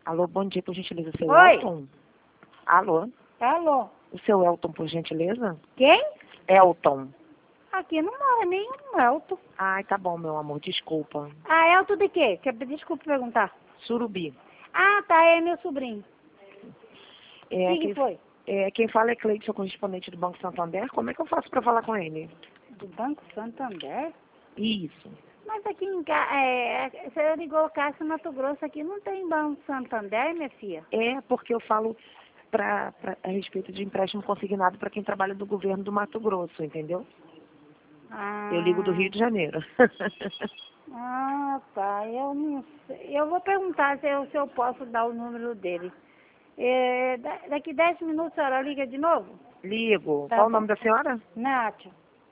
Alô, bom dia, por gentileza, seu Oi. Elton? Alô? Alô? O seu Elton, por gentileza? Quem? Elton. Aqui não mora nenhum Elton. Ai, tá bom, meu amor, desculpa. Ah, Elton de quê? Desculpa perguntar. Surubi. Ah, tá, é meu sobrinho. É, Que foi? quem fala é Cleide, correspondente do Banco Santander. Como é que eu faço pra falar com ele? Do Banco Santander? Isso. Mas aqui em casa, você ligou Caixa Mato Grosso, aqui não tem Banco Santander, minha filha? É porque eu falo a respeito de empréstimo consignado para quem trabalha do governo do Mato Grosso, entendeu? Eu ligo do Rio de Janeiro. Tá, eu não sei. Eu vou perguntar se eu posso dar o número dele. Daqui 10 minutos a senhora liga de novo? Ligo. Tá Qual o bom. nome da senhora? Nath,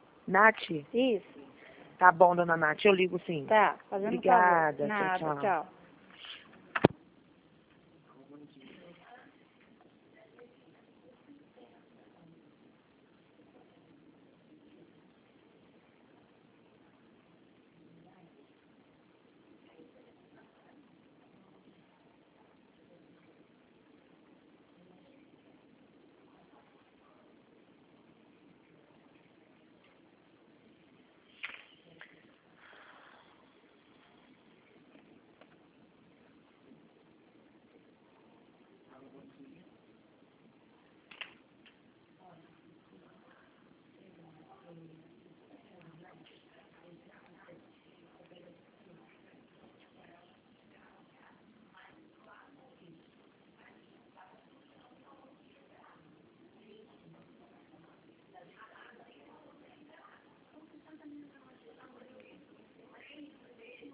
Nath? isso. Tá bom, dona Nath, eu ligo sim. Tá, fazendo um favor. Obrigada. Tchau, Nada, tchau. tchau.